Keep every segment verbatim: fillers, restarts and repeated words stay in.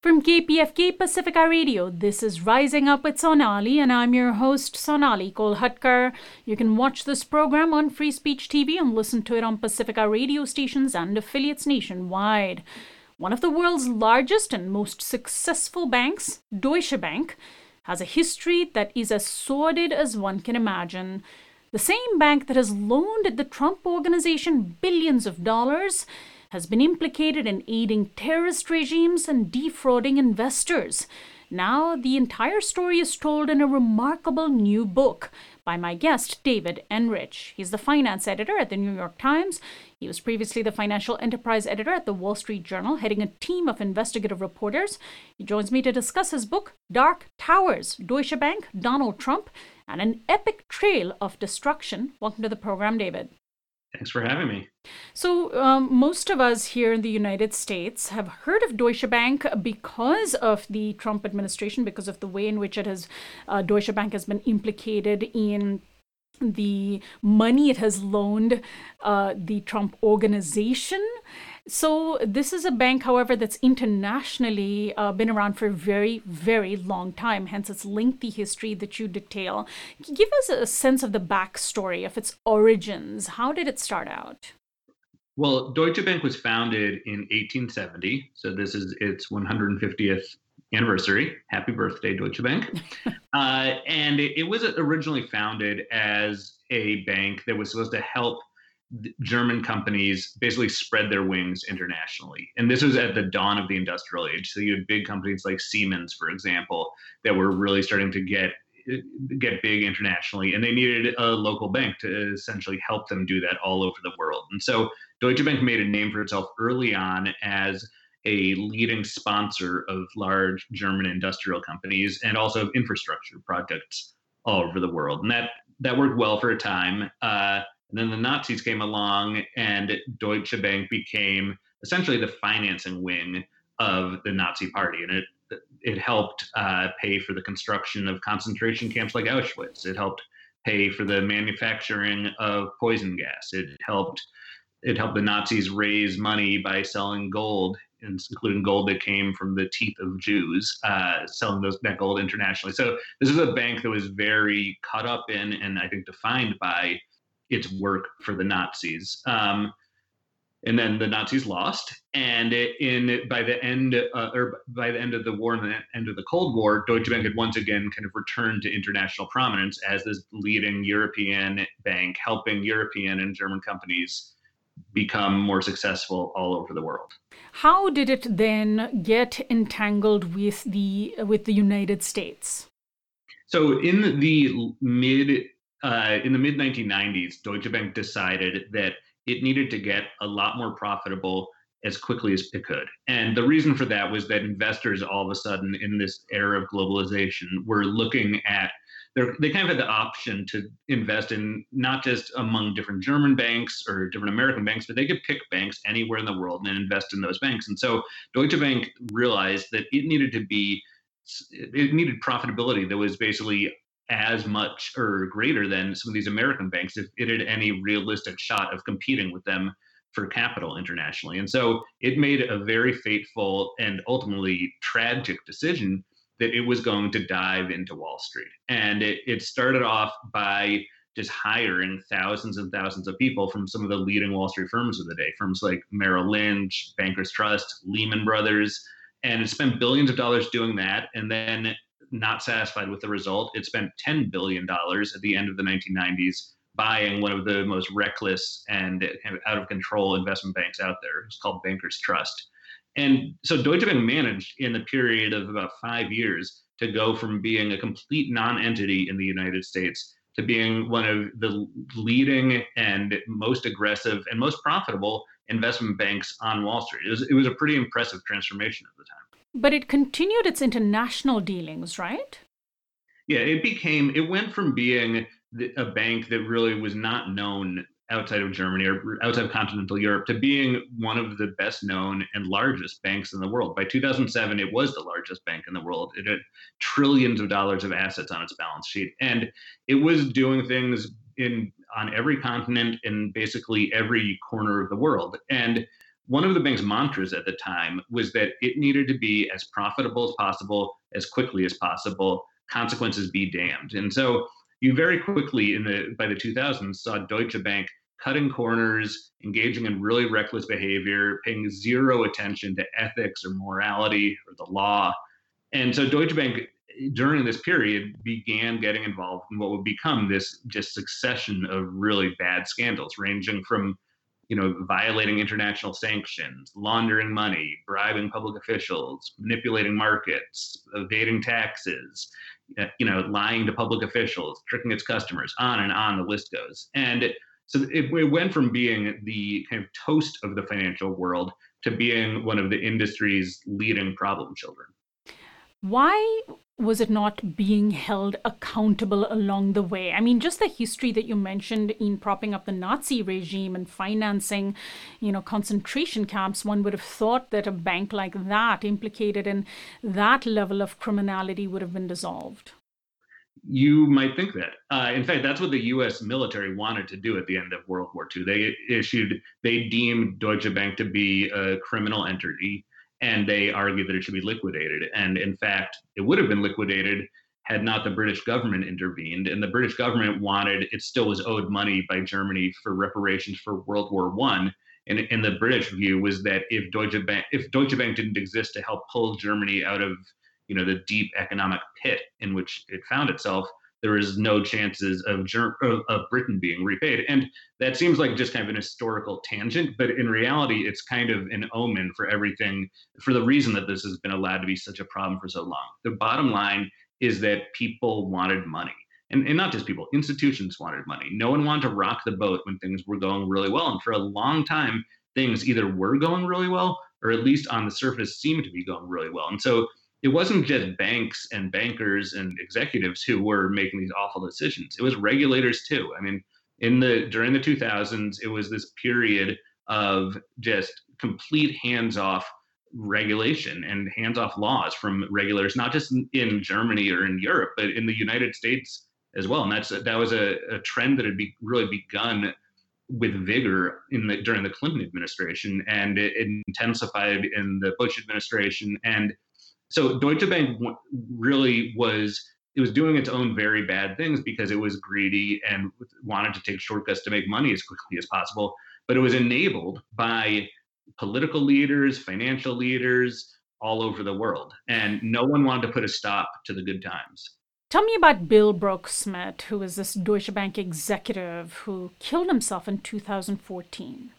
From K P F K Pacifica Radio, this is Rising Up with Sonali, and I'm your host, Sonali Kolhatkar. You can watch this program on Free Speech T V and listen to it on Pacifica radio stations and affiliates nationwide. One of the world's largest and most successful banks, Deutsche Bank, has a history that is as sordid as one can imagine. The same bank that has loaned the Trump Organization billions of dollars has been implicated in aiding terrorist regimes and defrauding investors. Now, the entire story is told in a remarkable new book by my guest, David Enrich. He's the finance editor at the New York Times. He was previously the financial enterprise editor at the Wall Street Journal, heading a team of investigative reporters. He joins me to discuss his book, Dark Towers, Deutsche Bank, Donald Trump, and an epic trail of destruction. Welcome to the program, David. Thanks for having me. So um, most of us here in the United States have heard of Deutsche Bank because of the Trump administration, because of the way in which it has, uh, Deutsche Bank has been implicated in the money it has loaned uh, the Trump Organization. So this is a bank, however, that's internationally uh, been around for a very, very long time, hence its lengthy history that you detail. Give us a sense of the backstory of its origins. How did it start out? Well, Deutsche Bank was founded in eighteen seventy, so this is its one hundred fiftieth anniversary. Happy birthday, Deutsche Bank. uh, and it, it was originally founded as a bank that was supposed to help German companies basically spread their wings internationally. And this was at the dawn of the industrial age. So you had big companies like Siemens, for example, that were really starting to get get big internationally, and they needed a local bank to essentially help them do that all over the world. And so Deutsche Bank made a name for itself early on as a leading sponsor of large German industrial companies and also of infrastructure projects all over the world. And that that worked well for a time. Uh, and then the Nazis came along, and Deutsche Bank became essentially the financing wing of the Nazi Party. And it it helped uh, pay for the construction of concentration camps like Auschwitz. It helped pay for the manufacturing of poison gas. It helped it helped the Nazis raise money by selling gold, including gold that came from the teeth of Jews, uh, selling those that gold internationally. So this is a bank that was very caught up in, and I think defined by, its work for the Nazis. Um, and then the Nazis lost, and in by the end, uh, or by the end of the war and the end of the Cold War, Deutsche Bank had once again kind of returned to international prominence as this leading European bank, helping European and German companies become more successful all over the world. How did it then get entangled with the with the United States? So in the mid uh, in the mid nineteen nineties, Deutsche Bank decided that it needed to get a lot more profitable as quickly as it could. And the reason for that was that investors all of a sudden in this era of globalization were looking at, they kind of had the option to invest in not just among different German banks or different American banks, but they could pick banks anywhere in the world and invest in those banks. And so Deutsche Bank realized that it needed to be, it needed profitability that was basically as much or greater than some of these American banks if it had any realistic shot of competing with them for capital internationally. And so it made a very fateful and ultimately tragic decision that it was going to dive into Wall Street. And it, it started off by just hiring thousands and thousands of people from some of the leading Wall Street firms of the day, firms like Merrill Lynch, Bankers Trust, Lehman Brothers, and it spent billions of dollars doing that. And then, not satisfied with the result, it spent ten billion dollars at the end of the nineteen nineties buying one of the most reckless and kind of out of control investment banks out there. It's called Bankers Trust. And so Deutsche Bank managed in the period of about five years to go from being a complete non-entity in the United States to being one of the leading and most aggressive and most profitable investment banks on Wall Street. It was, it was a pretty impressive transformation at the time. But it continued its international dealings, right? Yeah, it became, it went from being a bank that really was not known outside of Germany or outside of continental Europe to being one of the best known and largest banks in the world. By two thousand seven, it was the largest bank in the world. It had trillions of dollars of assets on its balance sheet. And it was doing things in on every continent in basically every corner of the world. And one of the bank's mantras at the time was that it needed to be as profitable as possible, as quickly as possible, consequences be damned. And so you very quickly in the by the two thousands saw Deutsche Bank cutting corners, engaging in really reckless behavior, paying zero attention to ethics or morality or the law. And so Deutsche Bank during this period began getting involved in what would become this just succession of really bad scandals, ranging from you know, violating international sanctions, laundering money, bribing public officials, manipulating markets, evading taxes, uh, you know, lying to public officials, tricking its customers, on and on the list goes. And it, so it, it went from being the kind of toast of the financial world to being one of the industry's leading problem children. Why was it not being held accountable along the way? I mean, just the history that you mentioned in propping up the Nazi regime and financing, you know, concentration camps, one would have thought that a bank like that implicated in that level of criminality would have been dissolved. You might think that. Uh, in fact, that's what the U S military wanted to do at the end of World War Two. They issued, they deemed Deutsche Bank to be a criminal entity, and they argued that it should be liquidated. And in fact, it would have been liquidated had not the British government intervened. And the British government wanted, it still was owed money by Germany for reparations for World War One. And, and the British view was that if Deutsche Bank, if Deutsche Bank didn't exist to help pull Germany out of, you know, the deep economic pit in which it found itself, there is no chances of, Ger- of Britain being repaid. And that seems like just kind of an historical tangent, but in reality, it's kind of an omen for everything, for the reason that this has been allowed to be such a problem for so long. The bottom line is that people wanted money. And, and not just people, institutions wanted money. No one wanted to rock the boat when things were going really well. And for a long time, things either were going really well, or at least on the surface seemed to be going really well. And so it wasn't just banks and bankers and executives who were making these awful decisions. It was regulators too. I mean, in the during the two thousands, it was this period of just complete hands-off regulation and hands-off laws from regulators, not just in, in Germany or in Europe, but in the United States as well. And that's that was a, a trend that had be, really begun with vigor in the during the Clinton administration, and it, it intensified in the Bush administration. And so Deutsche Bank really was, it was doing its own very bad things because it was greedy and wanted to take shortcuts to make money as quickly as possible. But it was enabled by political leaders, financial leaders all over the world. And no one wanted to put a stop to the good times. Tell me about Bill Broeksmit, who was this Deutsche Bank executive who killed himself in two thousand fourteen.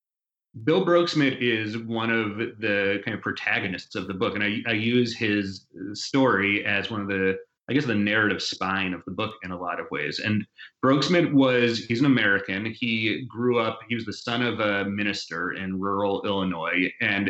Bill Broeksmit is one of the kind of protagonists of the book, and I, I use his story as one of the, I guess, the narrative spine of the book in a lot of ways. And Broeksmit was, he's an American. He grew up, he was the son of a minister in rural Illinois, and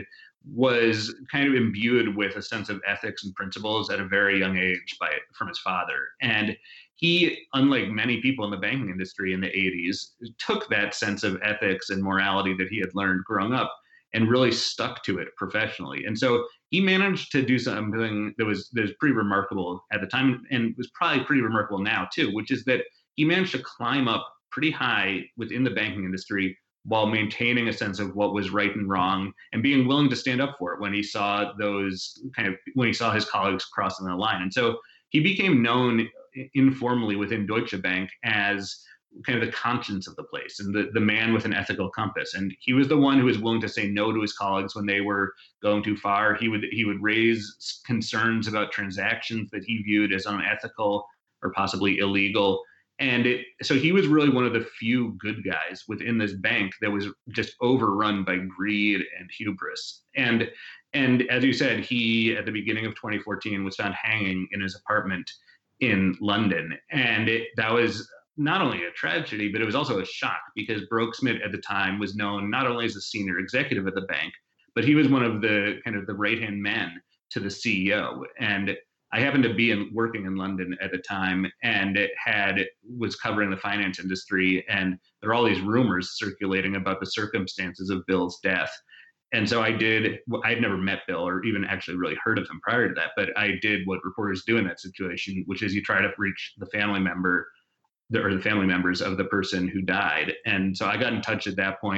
was kind of imbued with a sense of ethics and principles at a very young age by from his father. And he, unlike many people in the banking industry in the eighties, took that sense of ethics and morality that he had learned growing up and really stuck to it professionally. And so he managed to do something that was that was pretty remarkable at the time, and was probably pretty remarkable now too, which is that he managed to climb up pretty high within the banking industry while maintaining a sense of what was right and wrong, and being willing to stand up for it when he saw those kind of when he saw his colleagues crossing the line. And so he became known informally within Deutsche Bank as kind of the conscience of the place and the, the man with an ethical compass. And he was the one who was willing to say no to his colleagues when they were going too far. He would he would raise concerns about transactions that he viewed as unethical or possibly illegal. And it, so he was really one of the few good guys within this bank that was just overrun by greed and hubris. And and as you said, he, at the beginning of twenty fourteen, was found hanging in his apartment in London. And it, that was not only a tragedy, but it was also a shock, because Broeksmit at the time was known not only as a senior executive at the bank, but he was one of the kind of the right-hand men to the C E O. And I happened to be in, working in London at the time, and it had was covering the finance industry, and there are all these rumors circulating about the circumstances of Bill's death. And so I did, I had never met Bill or even actually really heard of him prior to that, but I did what reporters do in that situation, which is you try to reach the family member the, or the family members of the person who died. And so I got in touch at that point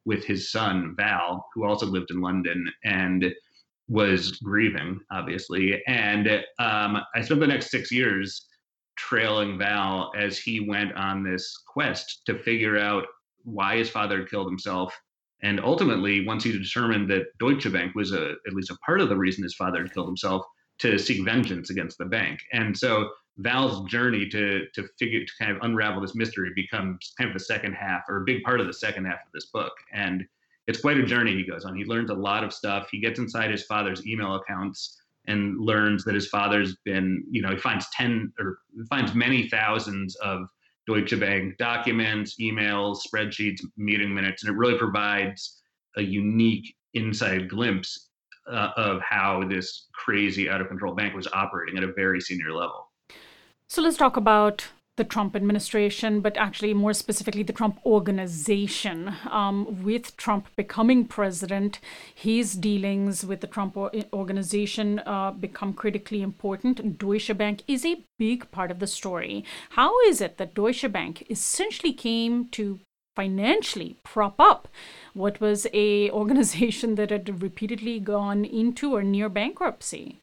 with his son, Val, who also lived in London and was grieving, obviously. And um, I spent the next six years trailing Val as he went on this quest to figure out why his father had killed himself. And ultimately, once he determined that Deutsche Bank was a, at least a part of the reason his father had killed himself, to seek vengeance against the bank. And so Val's journey to to figure to kind of unravel this mystery becomes kind of the second half, or a big part of the second half of this book. And it's quite a journey he goes on. He learns a lot of stuff. He gets inside his father's email accounts and learns that his father's been, you know, he finds ten or finds many thousands of Deutsche Bank documents, emails, spreadsheets, meeting minutes, and it really provides a unique inside glimpse uh, of how this crazy, out of control bank was operating at a very senior level. So let's talk about the Trump administration, but actually more specifically the Trump organization. Um, with Trump becoming president, his dealings with the Trump organization uh, become critically important. Deutsche Bank is a big part of the story. How is it that Deutsche Bank essentially came to financially prop up what was a organization that had repeatedly gone into or near bankruptcy?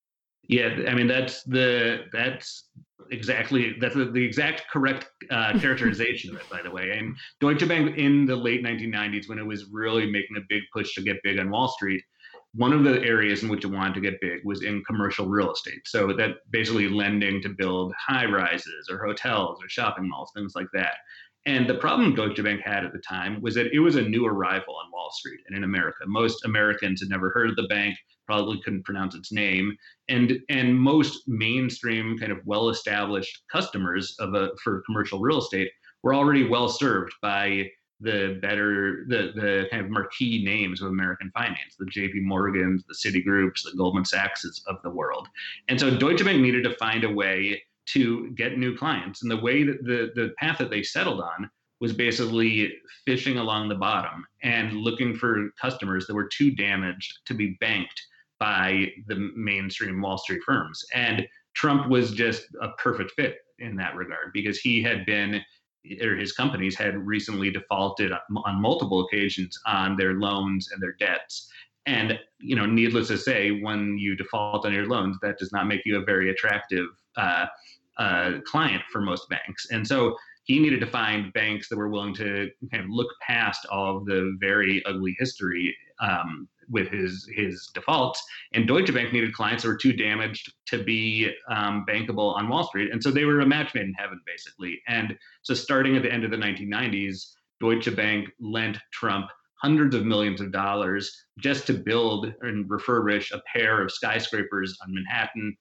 Yeah, I mean that's the that's exactly that's the, the exact correct uh, characterization of it. By the way, and Deutsche Bank in the late nineteen nineties, when it was really making a big push to get big on Wall Street, one of the areas in which it wanted to get big was in commercial real estate. So that basically lending to build high rises or hotels or shopping malls, things like that. And the problem Deutsche Bank had at the time was that it was a new arrival on Wall Street and in America. Most Americans had never heard of the bank, probably couldn't pronounce its name, and and most mainstream kind of well-established customers of a for commercial real estate were already well served by the better the the kind of marquee names of American finance, the J P Morgans, the Citigroups, the Goldman Sachses of the world. And so Deutsche Bank needed to find a way to get new clients. And the way that the, the path that they settled on was basically fishing along the bottom and looking for customers that were too damaged to be banked by the mainstream Wall Street firms. And Trump was just a perfect fit in that regard because he had been, or his companies had recently defaulted on multiple occasions on their loans and their debts. And, you know, needless to say, when you default on your loans, that does not make you a very attractive uh, uh, client for most banks. And so he needed to find banks that were willing to kind of look past all of the very ugly history um, with his his defaults. And Deutsche Bank needed clients that were too damaged to be um, bankable on Wall Street. And so they were a match made in heaven, basically. And so starting at the end of the nineteen nineties, Deutsche Bank lent Trump hundreds of millions of dollars just to build and refurbish a pair of skyscrapers on Manhattan.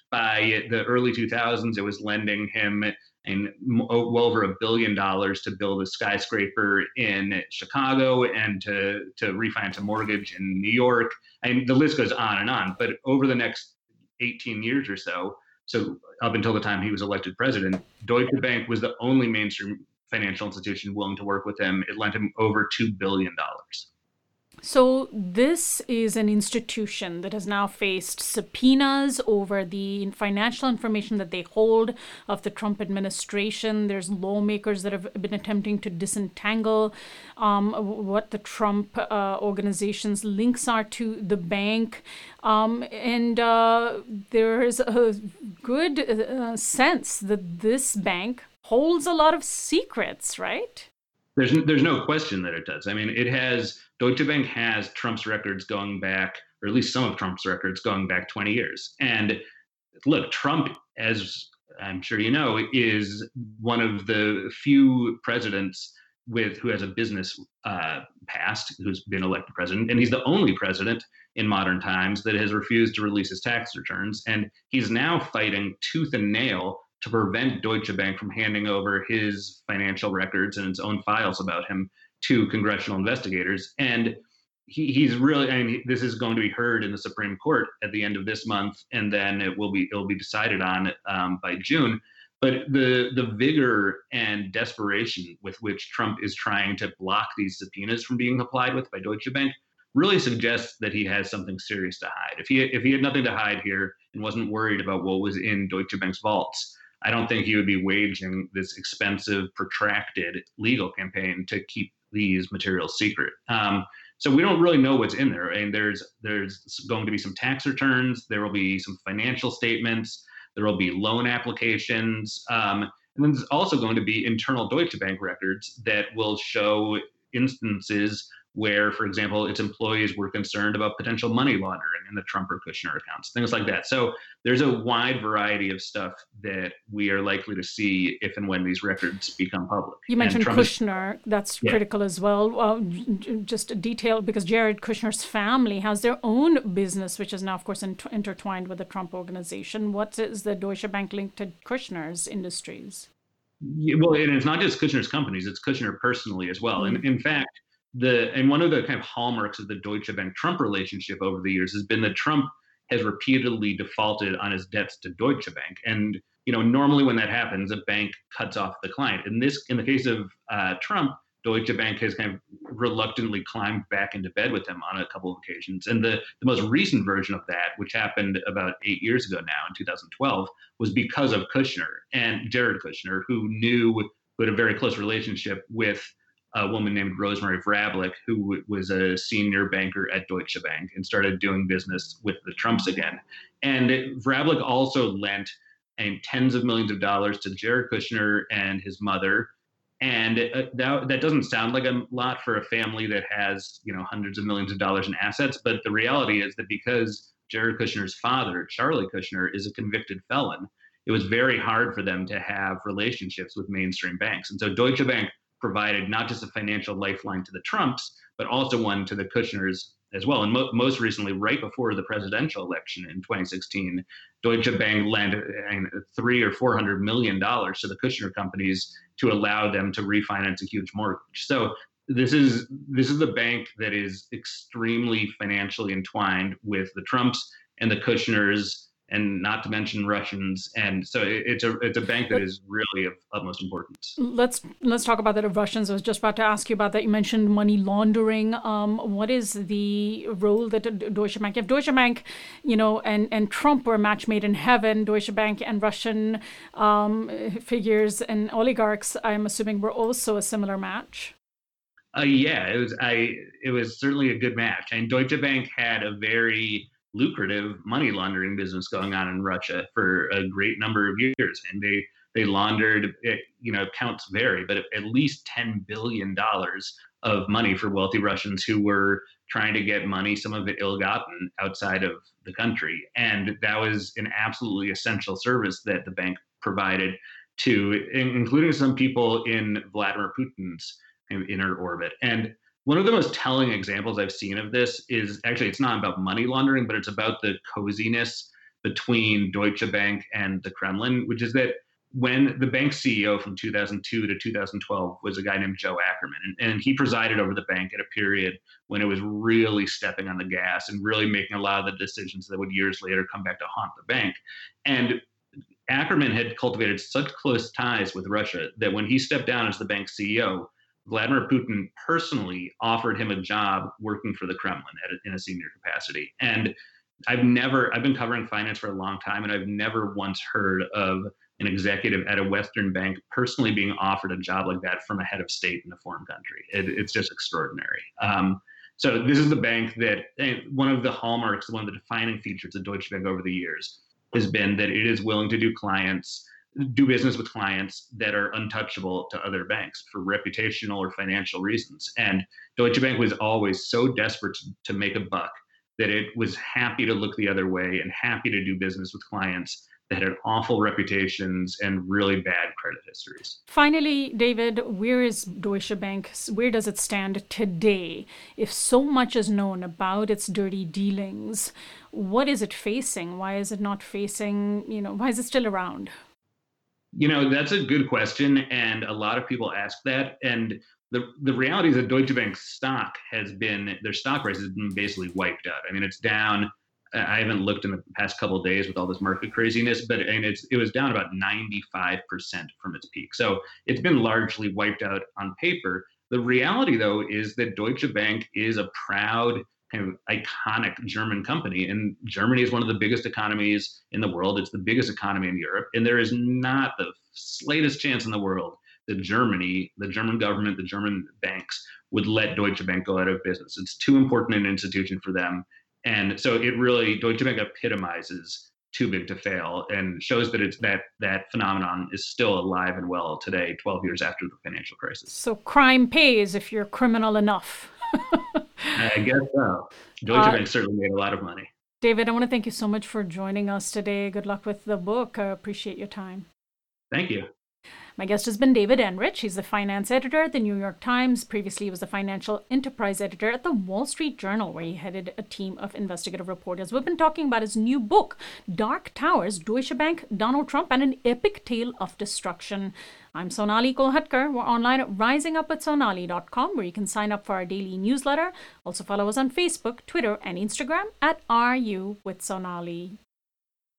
By the early two thousands, it was lending him and well over a billion dollars to build a skyscraper in Chicago and to, to refinance a mortgage in New York. And the list goes on and on. But over the next eighteen years or so, so up until the time he was elected president, Deutsche Bank was the only mainstream financial institution willing to work with him. It lent him over two billion dollars. So this is an institution that has now faced subpoenas over the financial information that they hold of the Trump administration. There's lawmakers that have been attempting to disentangle um, what the Trump uh, organization's links are to the bank. Um, and uh, there's a good uh, sense that this bank holds a lot of secrets, right? There's there's no question that it does. I mean, it has Deutsche Bank has Trump's records going back, or at least some of Trump's records going back twenty years. And look, Trump, as I'm sure you know, is one of the few presidents with who has a business uh, past who's been elected president, and he's the only president in modern times that has refused to release his tax returns. And he's now fighting tooth and nail to prevent Deutsche Bank from handing over his financial records and its own files about him to congressional investigators. And he, he's really, I mean, this is going to be heard in the Supreme Court at the end of this month, and then it will be it will be decided on um, by June. But the the vigor and desperation with which Trump is trying to block these subpoenas from being applied with by Deutsche Bank really suggests that he has something serious to hide. If he if he had nothing to hide here and wasn't worried about what was in Deutsche Bank's vaults, I don't think he would be waging this expensive, protracted legal campaign to keep these materials secret. Um, so we don't really know what's in there. And there's there's going to be some tax returns. There will be some financial statements. There will be loan applications. Um, and then there's also going to be internal Deutsche Bank records that will show instances where, for example, its employees were concerned about potential money laundering in the Trump or Kushner accounts, things like that. So there's a wide variety of stuff that we are likely to see if and when these records become public. You mentioned Kushner. Is, that's yeah. critical as well. Uh, just a detail, because Jared Kushner's family has their own business, which is now, of course, int- intertwined with the Trump organization. What is the Deutsche Bank link to Kushner's industries? Yeah, well, and it's not just Kushner's companies, it's Kushner personally as well. Mm. And in fact, the and one of the kind of hallmarks of the Deutsche Bank-Trump relationship over the years has been that Trump has repeatedly defaulted on his debts to Deutsche Bank. And, you know, normally when that happens, a bank cuts off the client. In this, in the case of uh, Trump, Deutsche Bank has kind of reluctantly climbed back into bed with him on a couple of occasions. And the, the most recent version of that, which happened about eight years ago now in two thousand twelve, was because of Kushner and Jared Kushner, who knew, who had a very close relationship with a woman named Rosemary Vrablic, who was a senior banker at Deutsche Bank and started doing business with the Trumps again. And Vrablic also lent um, tens of millions of dollars to Jared Kushner and his mother. And uh, that, that doesn't sound like a lot for a family that has, you know, hundreds of millions of dollars in assets. But the reality is that because Jared Kushner's father, Charlie Kushner, is a convicted felon, it was very hard for them to have relationships with mainstream banks. And so Deutsche Bank provided not just a financial lifeline to the Trumps, but also one to the Kushners as well. And mo- most recently, right before the presidential election in twenty sixteen, Deutsche Bank lent three or four hundred million dollars to the Kushner companies to allow them to refinance a huge mortgage. So this is this is a bank that is extremely financially entwined with the Trumps and the Kushners, and not to mention Russians. And so it's a it's a bank that is really of utmost importance. Let's let's talk about that of Russians. I was just about to ask you about that. You mentioned money laundering. Um, what is the role that Deutsche Bank? If Deutsche Bank, you know, and, and Trump were a match made in heaven, Deutsche Bank and Russian um, figures and oligarchs, I'm assuming, were also a similar match. Uh, yeah, it was. I it was certainly a good match. And Deutsche Bank had a very lucrative money laundering business going on in Russia for a great number of years. And they, they laundered, it, you know, counts vary, but at least ten billion dollars of money for wealthy Russians who were trying to get money, some of it ill-gotten, outside of the country. And that was an absolutely essential service that the bank provided to, including some people in Vladimir Putin's inner orbit. And one of the most telling examples I've seen of this is actually, it's not about money laundering, but it's about the coziness between Deutsche Bank and the Kremlin, which is that when the bank's C E O from two thousand two to two thousand twelve was a guy named Joe Ackerman, and, and he presided over the bank at a period when it was really stepping on the gas and really making a lot of the decisions that would years later come back to haunt the bank. And Ackerman had cultivated such close ties with Russia that when he stepped down as the bank's C E O, Vladimir Putin personally offered him a job working for the Kremlin at a, in a senior capacity. And I've never, I've been covering finance for a long time, and I've never once heard of an executive at a Western bank personally being offered a job like that from a head of state in a foreign country. It, it's just extraordinary. Um, so this is the bank that, one of the hallmarks, one of the defining features of Deutsche Bank over the years has been that it is willing to do clients do business with clients that are untouchable to other banks for reputational or financial reasons. And Deutsche Bank was always so desperate to, to make a buck that it was happy to look the other way and happy to do business with clients that had awful reputations and really bad credit histories. Finally, David, where is Deutsche Bank? Where does it stand today? If so much is known about its dirty dealings, what is it facing? Why is it not facing, you know, why is it still around? You know, that's a good question, and a lot of people ask that. And the the reality is that Deutsche Bank's stock has been, their stock price has been basically wiped out. I mean, it's down. I haven't looked in the past couple of days with all this market craziness, but and it's it was down about ninety-five percent from its peak. So it's been largely wiped out on paper. The reality, though, is that Deutsche Bank is a proud, kind of iconic German company. And Germany is one of the biggest economies in the world. It's the biggest economy in Europe. And there is not the slightest chance in the world that Germany, the German government, the German banks would let Deutsche Bank go out of business. It's too important an institution for them. And so it really, Deutsche Bank epitomizes too big to fail and shows that it's that that phenomenon is still alive and well today, twelve years after the financial crisis. So crime pays if you're criminal enough. I guess so. Deutsche uh, Bank certainly made a lot of money. David, I want to thank you so much for joining us today. Good luck with the book. I appreciate your time. Thank you. My guest has been David Enrich. He's the finance editor at the New York Times. Previously, he was the financial enterprise editor at the Wall Street Journal, where he headed a team of investigative reporters. We've been talking about his new book, Dark Towers, Deutsche Bank, Donald Trump, and an Epic Tale of Destruction. I'm Sonali Kolhatkar. We're online at rising up with sonali dot com, where you can sign up for our daily newsletter. Also follow us on Facebook, Twitter, and Instagram at Are You with Sonali.